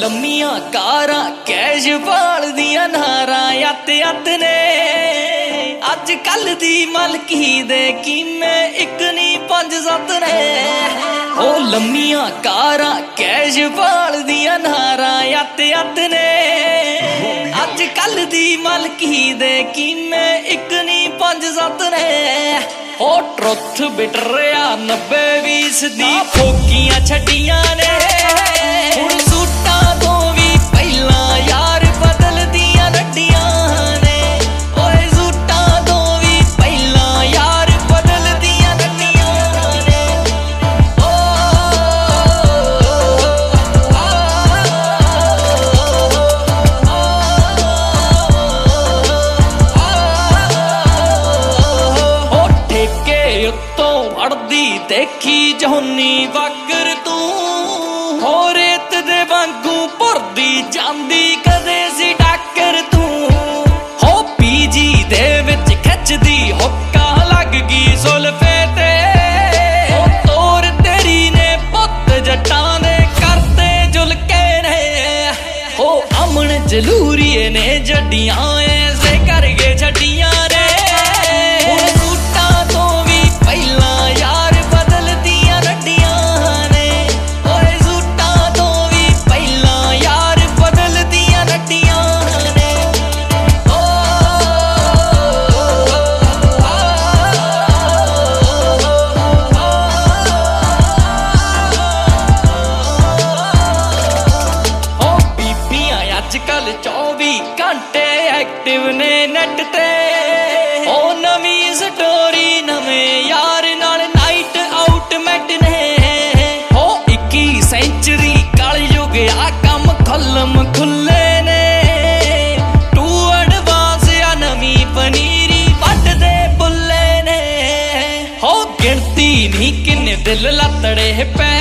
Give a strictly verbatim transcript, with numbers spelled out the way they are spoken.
लम्मियां कारां cash भालदियां नारां अत अत ने अज कल दी मलकी दे कीमे एक नी पंज सत्त ने। ओ लम्मियां कारां कैश भालदियां नारां अत अत ने अज कल दी मलकी दे कीमे एक नी पंज सत्त ने। ओ ट्रुथ बिटरिया नब्बे बीस दी फोकियां छड्डियां ने हुण सूटां तो भी पहला यार बदलदियां नड्डियां ने। ओए सूटां तो भी पहला यार बदलदियां नड्डियां ने। ओ ओ ठेके उत्तों अड़दी देखी जहोनी वागर तू हो रेत दे वांगू भरदी जांदी कदे सी डाकर तू हो पीजी दे विच खिचदी हुक्का लग गई सुल्फे ते हो तोर तेरी ने पुत जट्टां दे करते जुलके ने। हो अमन जलूरीए ने जड्डियां ऐसे करके छड्डियां ने हुण सूटां तो भी पहला यार बदलदियां नड्डियां ने। ओए सूटां तो भी पहला यार बदलदियां नड्डियां ने। ओ ओ बीबियां अजकल चौबी घंटे एक्टिव ने नेट ते ओ नवीं स्टोरी नवें यार नाल नाइट आउट मैट ने। हो इक्की सेंचुरी कल युग आ कम खुल्लम खुल्ले ने टू एडवांस आ नवीं पनीरी वड्डदे बुल्ले ने। हो गिनती नहीं किन्ने दिल लतड़े पै